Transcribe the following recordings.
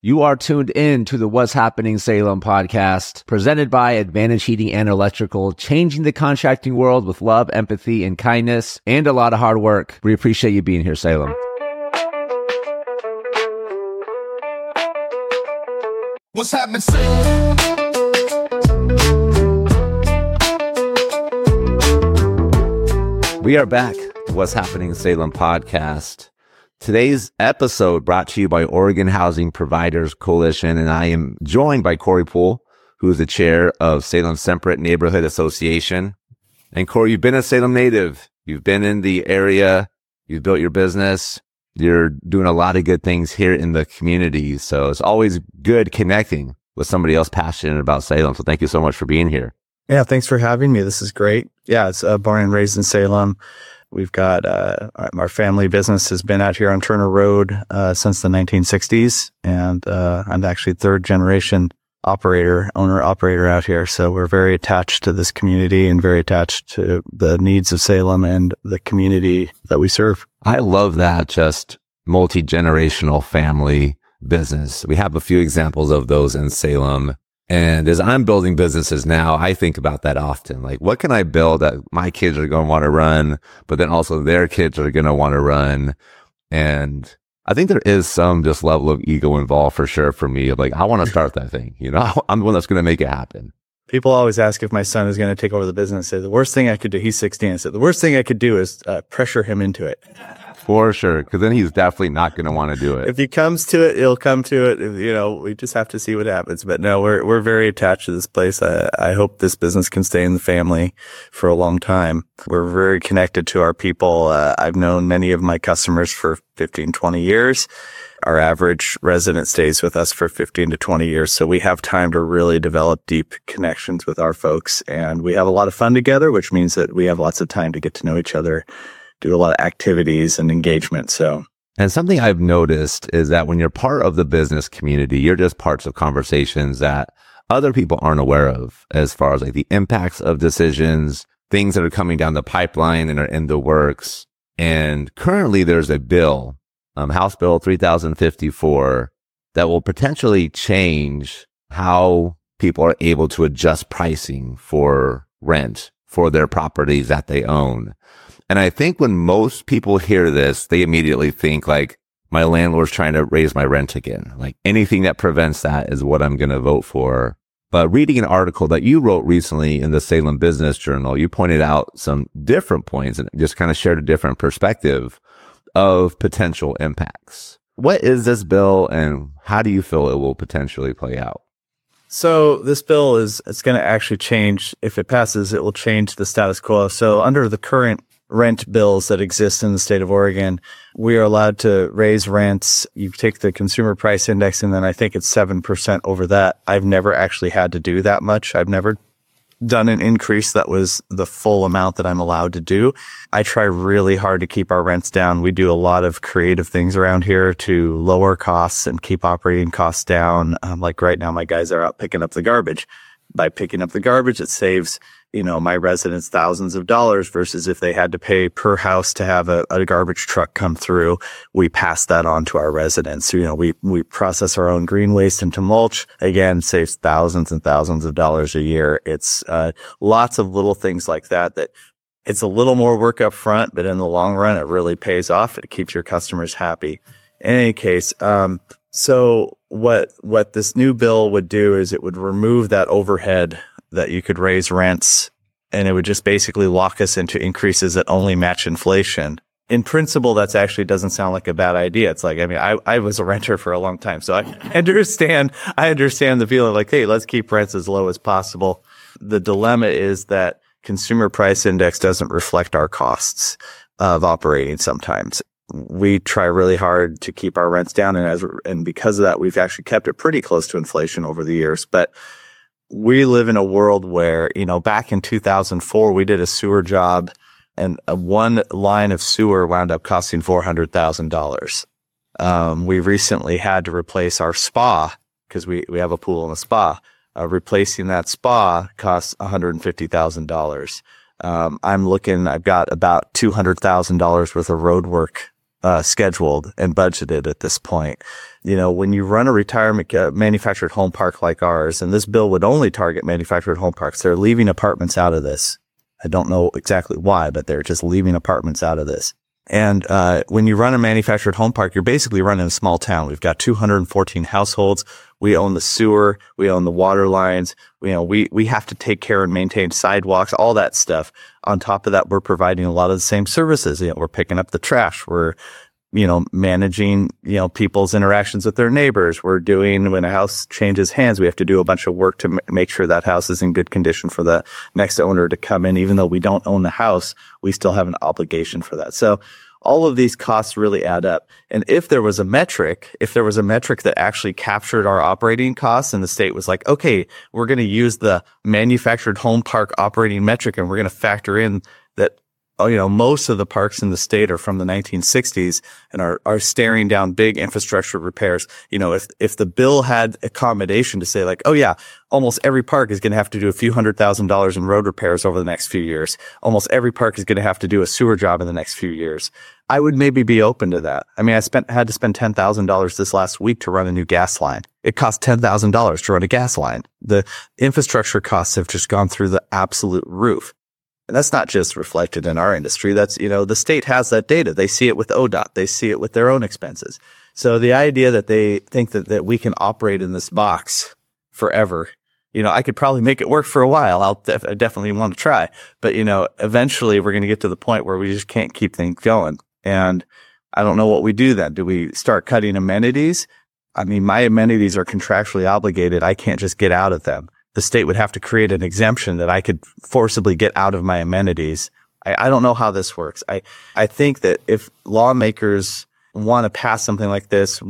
You are tuned in to the What's Happening Salem podcast, presented by Advantage Heating and Electrical, changing the contracting world with love, empathy, and kindness, and a lot of hard work. We appreciate you being here, Salem. What's happening, Salem? We are back to What's Happening Salem podcast. Today's episode brought to you by Oregon Housing Providers Coalition, and I am joined by Corey Poole, who is the chair of Salem Semperate Neighborhood Association. And Corey, you've been a Salem native. You've been in the area. You've built your business. You're doing a lot of good things here in the community. So it's always good connecting with somebody else passionate about Salem. So thank you so much for being here. Yeah, thanks for having me. This is great. Yeah, it's born and raised in Salem. We've got our family business has been out here on Turner Road since the 1960s, and I'm actually third generation owner operator out here. So we're very attached to this community and very attached to the needs of Salem and the community that we serve. I love that, just multi-generational family business. We have a few examples of those in Salem. And as I'm building businesses now, I think about that often. Like, what can I build that my kids are going to want to run, but then also their kids are going to want to run? And I think there is some just level of ego involved for sure for me. Like, I want to start that thing. You know, I'm the one that's going to make it happen. People always ask if my son is going to take over the business. Say the worst thing I could do. He's 16. I said the worst thing I could do is pressure him into it. For sure, because then he's definitely not going to want to do it. If he comes to it, he'll come to it. You know, we just have to see what happens. But no, we're very attached to this place. I hope this business can stay in the family for a long time. We're very connected to our people. I've known many of my customers for 15, 20 years. Our average resident stays with us for 15 to 20 years. So we have time to really develop deep connections with our folks. And we have a lot of fun together, which means that we have lots of time to get to know each other, do a lot of activities and engagement. And something I've noticed is that when you're part of the business community, you're just parts of conversations that other people aren't aware of, as far as like the impacts of decisions, things that are coming down the pipeline and are in the works. And currently there's a bill, House Bill 3054, that will potentially change how people are able to adjust pricing for rent for their properties that they own. And I think when most people hear this, they immediately think like, my landlord's trying to raise my rent again. Like, anything that prevents that is what I'm going to vote for. But reading an article that you wrote recently in the Salem Business Journal, you pointed out some different points and just kind of shared a different perspective of potential impacts. What is this bill and how do you feel it will potentially play out? So this bill it's going to actually change. If it passes, it will change the status quo. So under the current rent bills that exist in the state of Oregon, we are allowed to raise rents. You take the consumer price index, and then I think it's 7% over that. I've never actually had to do that much. I've never done an increase that was the full amount that I'm allowed to do. I try really hard to keep our rents down. We do a lot of creative things around here to lower costs and keep operating costs down. Like right now, my guys are out picking up the garbage. By picking up the garbage, it saves, my residents thousands of dollars versus if they had to pay per house to have a garbage truck come through. We pass that on to our residents. We process our own green waste into mulch. Again, saves thousands and thousands of dollars a year. It's lots of little things like that it's a little more work up front, but in the long run, it really pays off. It keeps your customers happy. In any case, so what this new bill would do is it would remove that overhead that you could raise rents, and it would just basically lock us into increases that only match inflation. In principle, that's actually doesn't sound like a bad idea. It's like, I was a renter for a long time, so I understand the feeling like, hey, let's keep rents as low as possible. The dilemma is that consumer price index doesn't reflect our costs of operating sometimes. We try really hard to keep our rents down, and because of that, we've actually kept it pretty close to inflation over the years. But we live in a world where, back in 2004, we did a sewer job, and one line of sewer wound up costing $400,000. We recently had to replace our spa because we have a pool and a spa. Replacing that spa costs $150,000. I've got about $200,000 worth of road work scheduled and budgeted at this point. when you run a retirement manufactured home park like ours, and this bill would only target manufactured home parks, they're leaving apartments out of this. I don't know exactly why, but they're just leaving apartments out of this. And when you run a manufactured home park, you're basically running a small town. We've got 214 households. We own the sewer. We own the water lines. We have to take care and maintain sidewalks, all that stuff. On top of that, we're providing a lot of the same services. We're picking up the trash. We're managing, people's interactions with their neighbors. We're doing, when a house changes hands, we have to do a bunch of work to make sure that house is in good condition for the next owner to come in. Even though we don't own the house, we still have an obligation for that. So all of these costs really add up. And if there was a metric that actually captured our operating costs, and the state was like, okay, we're going to use the manufactured home park operating metric, and we're going to factor in that, most of the parks in the state are from the 1960s and are staring down big infrastructure repairs. If the bill had accommodation to say like, oh yeah, almost every park is going to have to do a few $100,000 in road repairs over the next few years. Almost every park is going to have to do a sewer job in the next few years. I would maybe be open to that. I mean, I had to spend $10,000 this last week to run a new gas line. It cost $10,000 to run a gas line. The infrastructure costs have just gone through the absolute roof. And that's not just reflected in our industry. That's, the state has that data. They see it with ODOT. They see it with their own expenses. So the idea that they think that we can operate in this box forever, I could probably make it work for a while. I definitely want to try. But, eventually we're going to get to the point where we just can't keep things going. And I don't know what we do then. Do we start cutting amenities? I mean, my amenities are contractually obligated. I can't just get out of them. The state would have to create an exemption that I could forcibly get out of my amenities. I don't know how this works. I think that if lawmakers want to pass something like this,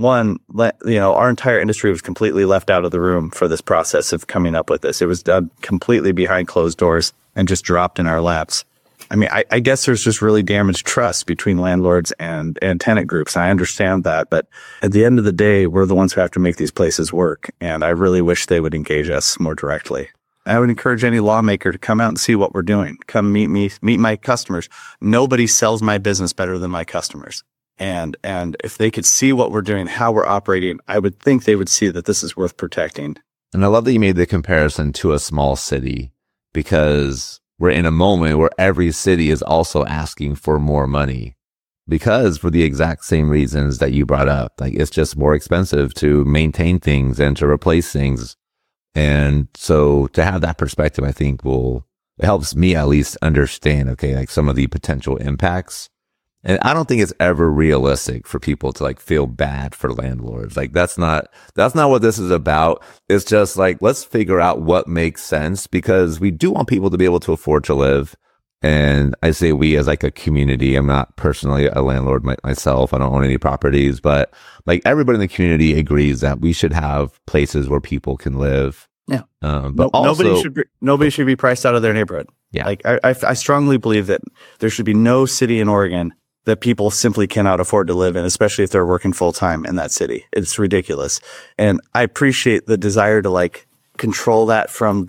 our entire industry was completely left out of the room for this process of coming up with this. It was done completely behind closed doors and just dropped in our laps. I mean, I guess there's just really damaged trust between landlords and tenant groups. I understand that. But at the end of the day, we're the ones who have to make these places work. And I really wish they would engage us more directly. I would encourage any lawmaker to come out and see what we're doing. Come meet me, meet my customers. Nobody sells my business better than my customers. And if they could see what we're doing, how we're operating, I would think they would see that this is worth protecting. And I love that you made the comparison to a small city, because we're in a moment where every city is also asking for more money, because for the exact same reasons that you brought up, like it's just more expensive to maintain things and to replace things. And so to have that perspective, I think it helps me at least understand, okay, like some of the potential impacts. And I don't think it's ever realistic for people to like feel bad for landlords. Like that's not what this is about. It's just like, let's figure out what makes sense, because we do want people to be able to afford to live. And I say we as like a community. I'm not personally a landlord myself. I don't own any properties, but like everybody in the community agrees that we should have places where people can live. Yeah. But also, nobody should be priced out of their neighborhood. Yeah. Like I strongly believe that there should be no city in Oregon that people simply cannot afford to live in, especially if they're working full time in that city. It's ridiculous. And I appreciate the desire to like control that from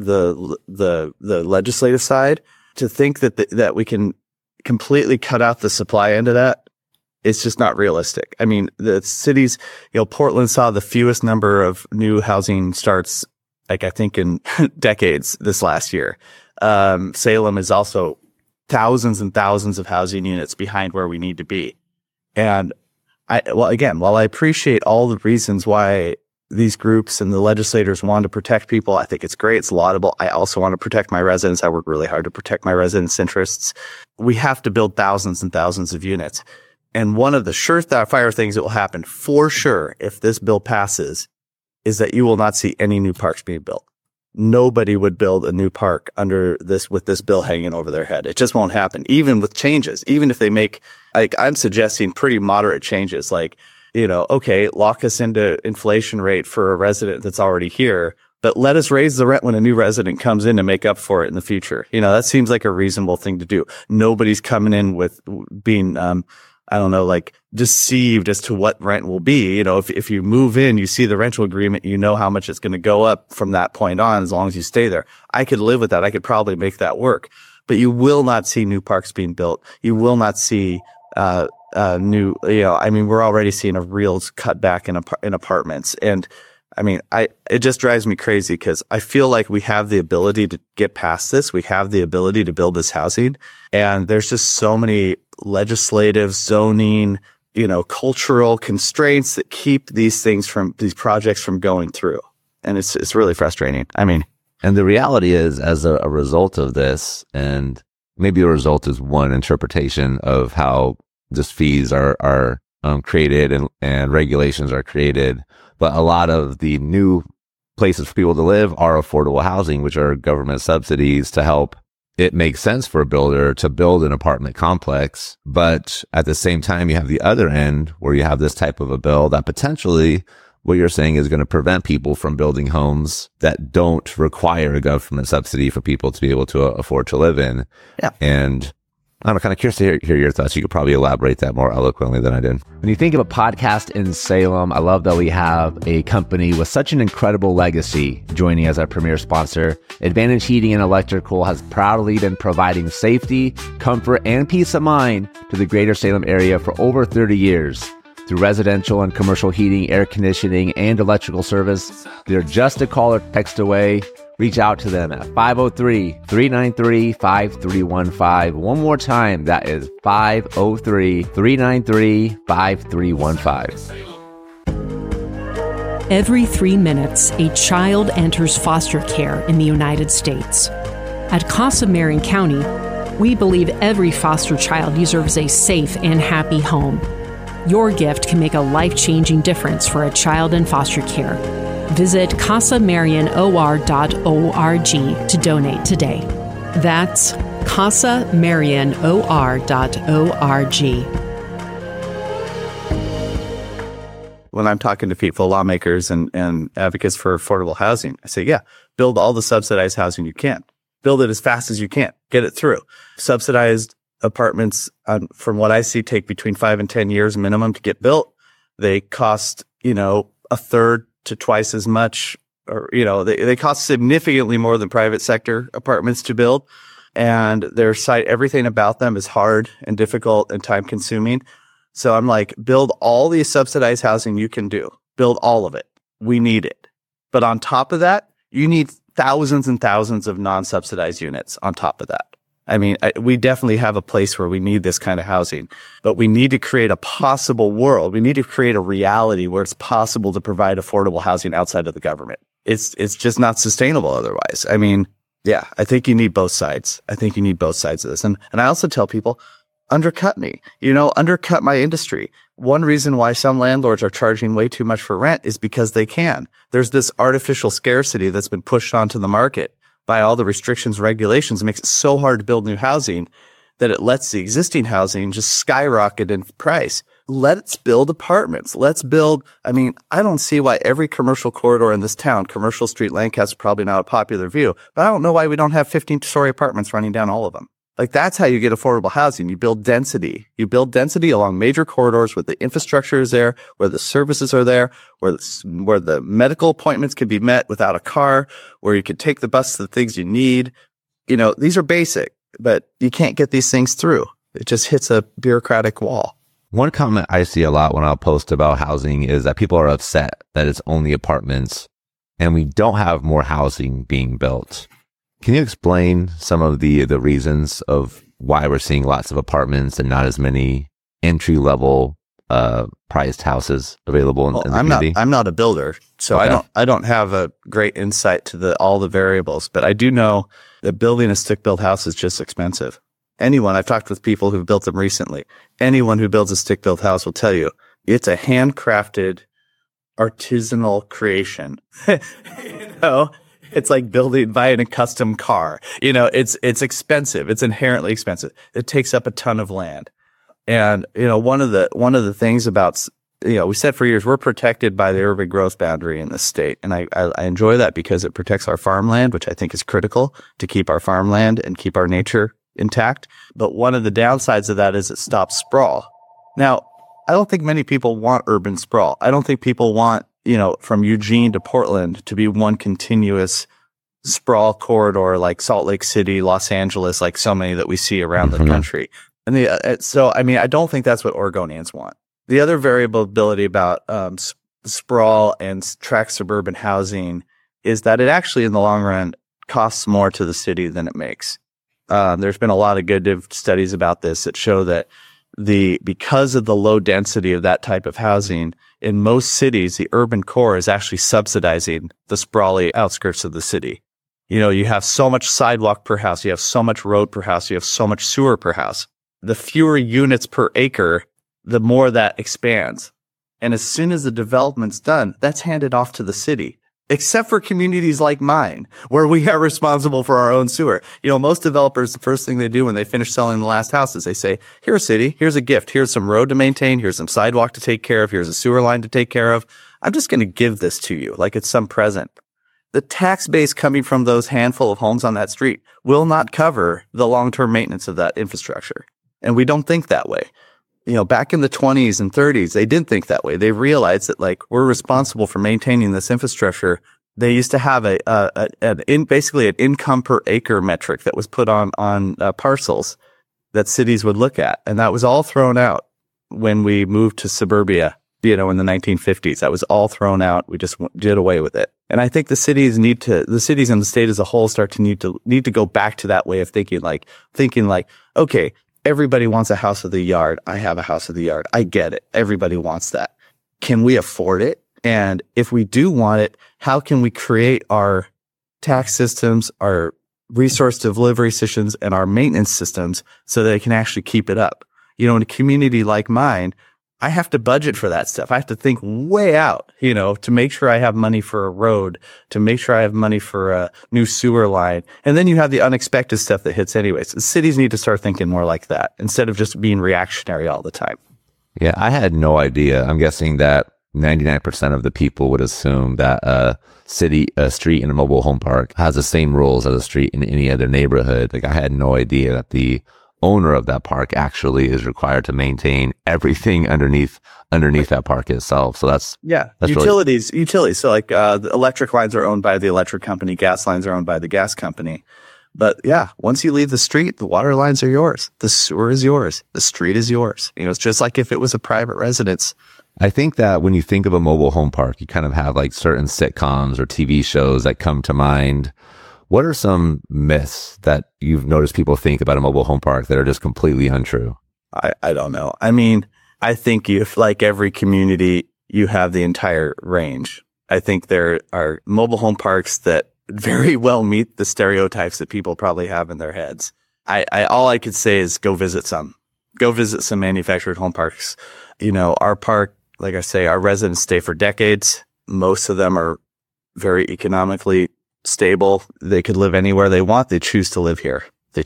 the legislative side. To think that we can completely cut out the supply end of that, it's just not realistic. I mean, the cities, Portland saw the fewest number of new housing starts, like I think in decades this last year. Salem is also thousands and thousands of housing units behind where we need to be. And while I appreciate all the reasons why these groups and the legislators want to protect people, I think it's great. It's laudable. I also want to protect my residents. I work really hard to protect my residents' interests. We have to build thousands and thousands of units. And one of the surefire things that will happen for sure if this bill passes is that you will not see any new parks being built. Nobody would build a new park with this bill hanging over their head. It just won't happen, even with changes. Even if they make, like, I'm suggesting pretty moderate changes, like, okay, lock us into inflation rate for a resident that's already here, but let us raise the rent when a new resident comes in to make up for it in the future. That seems like a reasonable thing to do. Nobody's coming in with being, like deceived as to what rent will be. If you move in, you see the rental agreement, how how much it's going to go up from that point on, as long as you stay there. I could live with that. I could probably make that work, but you will not see new parks being built. You will not see, new, we're already seeing a real cutback in apartments. And I mean, it just drives me crazy because I feel like we have the ability to get past this. We have the ability to build this housing. And there's just so many legislative, zoning, cultural constraints that keep these projects from going through. And it's really frustrating. I mean, and the reality is, as a result of this, and maybe a result is one interpretation of how just fees are created and regulations are created. But a lot of the new places for people to live are affordable housing, which are government subsidies to help it make sense for a builder to build an apartment complex. But at the same time, you have the other end where you have this type of a bill that potentially, what you're saying, is going to prevent people from building homes that don't require a government subsidy for people to be able to afford to live in. Yeah. And I'm kind of curious to hear your thoughts. You could probably elaborate that more eloquently than I did. When you think of a podcast in Salem, I love that we have a company with such an incredible legacy joining as our premier sponsor. Advantage Heating and Electrical has proudly been providing safety, comfort, and peace of mind to the greater Salem area for over 30 years. Through residential and commercial heating, air conditioning, and electrical service, they're just a call or text away. Reach out to them at 503-393-5315. One more time, that is 503-393-5315. Every 3 minutes, a child enters foster care in the United States. At Casa Marion County, we believe every foster child deserves a safe and happy home. Your gift can make a life-changing difference for a child in foster care. Visit casamarionor.org to donate today. That's casamarionor.org. When I'm talking to people, lawmakers and advocates for affordable housing, I say, yeah, build all the subsidized housing you can. Build it as fast as you can. Get it through. Subsidized apartments, from what I see, take between 5 and 10 years minimum to get built. They cost, a third to twice as much, or, they cost significantly more than private sector apartments to build. And everything about them is hard and difficult and time consuming. So I'm like, build all the subsidized housing you can do. Build all of it. We need it. But on top of that, you need thousands and thousands of non-subsidized units on top of that. I mean, we definitely have a place where we need this kind of housing, but we need to create a possible world. We need to create a reality where it's possible to provide affordable housing outside of the government. It's just not sustainable otherwise. I mean, yeah, I think you need both sides. I think you need both sides of this. And I also tell people, undercut me, undercut my industry. One reason why some landlords are charging way too much for rent is because they can. There's this artificial scarcity that's been pushed onto the market by all the restrictions, regulations. It makes it so hard to build new housing that it lets the existing housing just skyrocket in price. Let's build apartments. Let's build. I mean, I don't see why every commercial corridor in this town, Commercial Street, Lancaster, probably not a popular view, but I don't know why we don't have 15-story apartments running down all of them. Like, that's how you get affordable housing. You build density. You build density along major corridors where the infrastructure is there, where the services are there, where the medical appointments can be met without a car, where you can take the bus to the things you need. These are basic, but you can't get these things through. It just hits a bureaucratic wall. One comment I see a lot when I'll post about housing is that people are upset that it's only apartments and we don't have more housing being built. Can you explain some of the reasons of why we're seeing lots of apartments and not as many entry-level priced houses available in the community? I'm not a builder, so okay. I don't have a great insight to all the variables, but I do know that building a stick-built house is just expensive. I've talked with people who've built them recently. Anyone who builds a stick-built house will tell you it's a handcrafted, artisanal creation. It's like buying a custom car. It's expensive. It's inherently expensive. It takes up a ton of land. And, one of the things about, we said for years, we're protected by the urban growth boundary in the state. And I enjoy that because it protects our farmland, which I think is critical to keep our farmland and keep our nature intact. But one of the downsides of that is it stops sprawl. Now, I don't think many people want urban sprawl. I don't think people want, from Eugene to Portland to be one continuous sprawl corridor like Salt Lake City, Los Angeles, like so many that we see around the country. And I don't think that's what Oregonians want. The other variability about sprawl and tract suburban housing is that it actually, in the long run, costs more to the city than it makes. There's been a lot of good studies about this that show that because of the low density of that type of housing, in most cities, the urban core is actually subsidizing the sprawly outskirts of the city. You have so much sidewalk per house, you have so much road per house, you have so much sewer per house. The fewer units per acre, the more that expands. And as soon as the development's done, that's handed off to the city. Except for communities like mine, where we are responsible for our own sewer. Most developers, the first thing they do when they finish selling the last house is they say, here, city, here's a gift. Here's some road to maintain. Here's some sidewalk to take care of. Here's a sewer line to take care of. I'm just going to give this to you like it's some present. The tax base coming from those handful of homes on that street will not cover the long-term maintenance of that infrastructure. And we don't think that way. Back in the 20s and 30s, they didn't think that way. They realized that we're responsible for maintaining this infrastructure. They used to have basically an income per acre metric that was put on parcels that cities would look at. And that was all thrown out when we moved to suburbia, in the 1950s. That was all thrown out. We just did away with it. And I think the cities and the state as a whole start to need to go back to that way of thinking, okay, everybody wants a house of the yard. I have a house of the yard. I get it. Everybody wants that. Can we afford it? And if we do want it, how can we create our tax systems, our resource delivery systems, and our maintenance systems so that they can actually keep it up? In a community like mine, I have to budget for that stuff. I have to think way out, to make sure I have money for a road, to make sure I have money for a new sewer line. And then you have the unexpected stuff that hits anyways. The cities need to start thinking more like that instead of just being reactionary all the time. Yeah, I had no idea. I'm guessing that 99% of the people would assume that a street in a mobile home park has the same rules as a street in any other neighborhood. I had no idea that the owner of that park actually is required to maintain everything underneath that park itself. So that's utilities. So the electric lines are owned by the electric company, gas lines are owned by the gas company. But yeah, once you leave the street, the water lines are yours, the sewer is yours, the street is yours. It's just like if it was a private residence. I think that when you think of a mobile home park, you kind of have certain sitcoms or TV shows that come to mind. What are some myths that you've noticed people think about a mobile home park that are just completely untrue? I don't know. I mean, I think if like every community, you have the entire range. I think there are mobile home parks that very well meet the stereotypes that people probably have in their heads. All I could say is go visit some manufactured home parks. Our park, like I say, our residents stay for decades. Most of them are very economically stable. They could live anywhere they want. They choose to live here.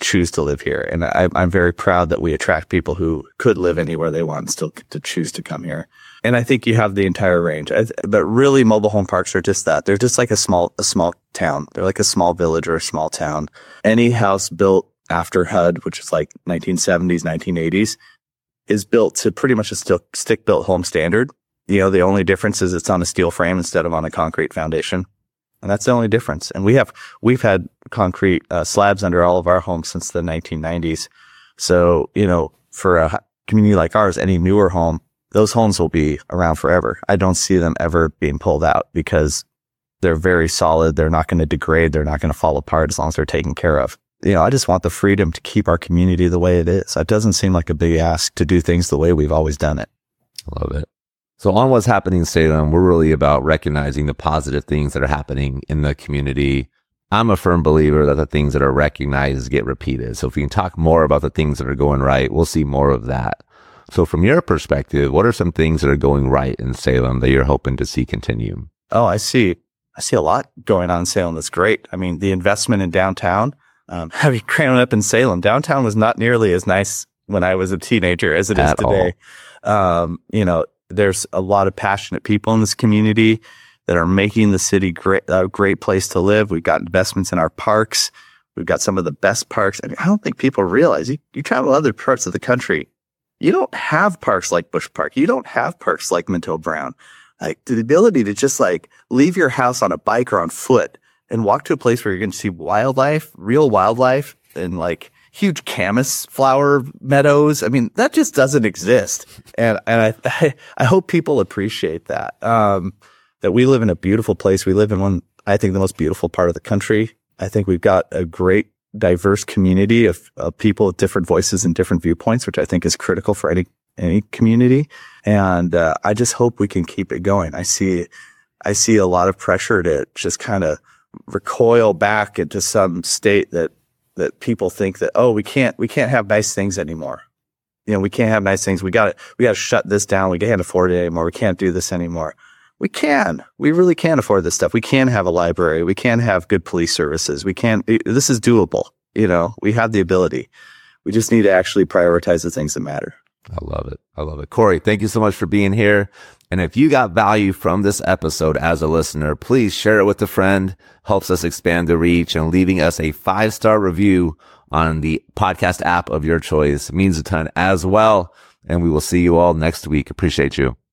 And I'm very proud that we attract people who could live anywhere they want and still to choose to come here. And I think you have the entire range. But really, mobile home parks are just that. They're just like a small town. They're like a small village or a small town. Any house built after HUD, which is like 1970s, 1980s, is built to pretty much a stick-built home standard. The only difference is it's on a steel frame instead of on a concrete foundation. And that's the only difference. And we've had concrete slabs under all of our homes since the 1990s. So, for a community like ours, any newer home, those homes will be around forever. I don't see them ever being pulled out because they're very solid. They're not going to degrade. They're not going to fall apart as long as they're taken care of. I just want the freedom to keep our community the way it is. It doesn't seem like a big ask to do things the way we've always done it. I love it. So on What's Happening in Salem, we're really about recognizing the positive things that are happening in the community. I'm a firm believer that the things that are recognized get repeated. So if we can talk more about the things that are going right, we'll see more of that. So from your perspective, what are some things that are going right in Salem that you're hoping to see continue? Oh, I see a lot going on in Salem that's great. I mean, the investment in downtown, having grown up in Salem, downtown was not nearly as nice when I was a teenager as it is today. There's a lot of passionate people in this community that are making the city a great place to live. We've got investments in our parks. We've got some of the best parks. I mean, I don't think people realize you travel to other parts of the country. You don't have parks like Bush Park. You don't have parks like Minto Brown. Like the ability to just leave your house on a bike or on foot and walk to a place where you're going to see wildlife, real wildlife, and huge camas flower meadows. I mean, that just doesn't exist. And I hope people appreciate that, that we live in a beautiful place. We live in one, I think, the most beautiful part of the country. I think we've got a great, diverse community of people with different voices and different viewpoints, which I think is critical for any community. And I just hope we can keep it going. I see a lot of pressure to just kind of recoil back into some state that people think that, oh, we can't have nice things anymore. We can't have nice things. We got to shut this down. We can't afford it anymore. We can't do this anymore. We really can afford this stuff. We can have a library. We can have good police services. This is doable. We have the ability. We just need to actually prioritize the things that matter. I love it. Corey, thank you so much for being here. And if you got value from this episode as a listener, please share it with a friend. Helps us expand the reach, and leaving us a 5-star review on the podcast app of your choice means a ton as well. And we will see you all next week. Appreciate you.